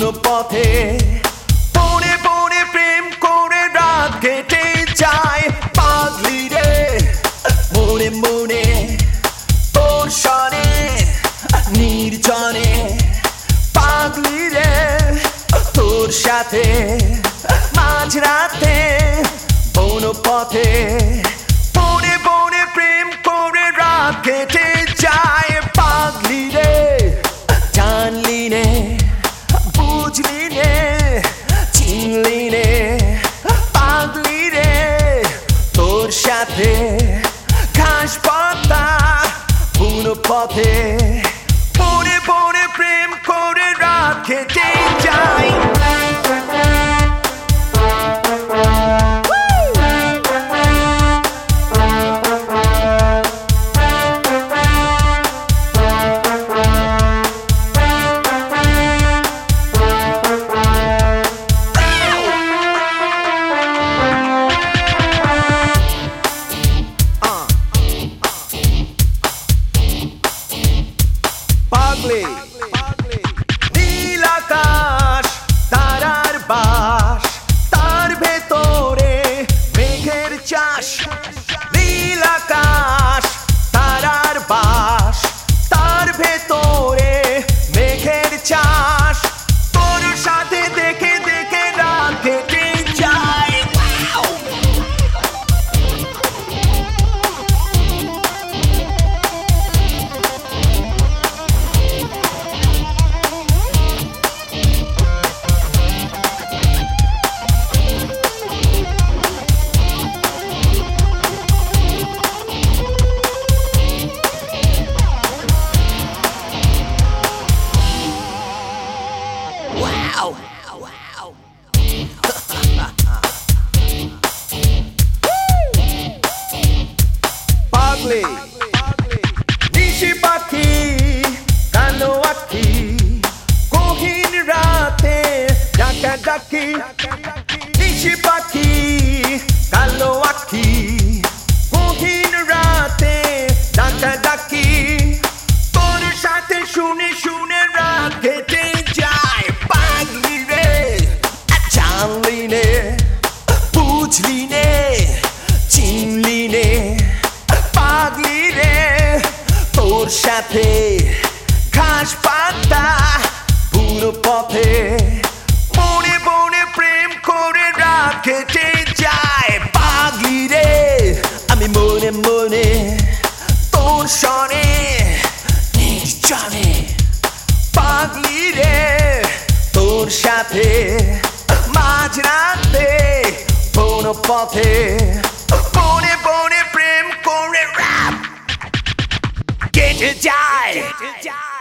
কোনো পথে পড়ে পড়ে প্রেম করে রাত কেটে যায় পাগলি রে মনে মনে তোর সনে নির্জনে পাগলি রে তোর সাথে মাঝরাতে কোনো পথে পড়ে পড়ে প্রেম করে রাত কেটে যায় পাগলি রে জানলি নে বুঝলি নে চিনলি নে পাগলি রে তোর সাথে ঘাস পাতা কোনো পথে পড়ে পড়ে প্রেম করে রাত কেটে যায় নীল আকাশ তারার বাস তার ভেতরে মেঘের চাষ নীল আকাশ তারার বাস তার ভেতরে মেঘের চাষ তোর সাথে দেখে দেখে রাত কেটে যায় নিশি পাখি কালো আখি গহীন রাতে ডাকা ডাকি নিশি পাখি কালো আখি গহীন রাতে ডাকা ডাকি তোর সাথে শুনে শুনে রাত কেটে যায় পাগলি রে জানলি নে বুঝলি নে চিনলি নে পাগলি রে তোর সাথে ঘাস পাতা পুরো পথে মনে মনে প্রেম করে রাত কেটে যায় পাগলি রে আমি মনে মনে তোর সনে নির্জনে পাগলি রে তোর সাথে মাঝরাতে কোনো পথে মনে মনে প্রেম করে রাত কেটে যায়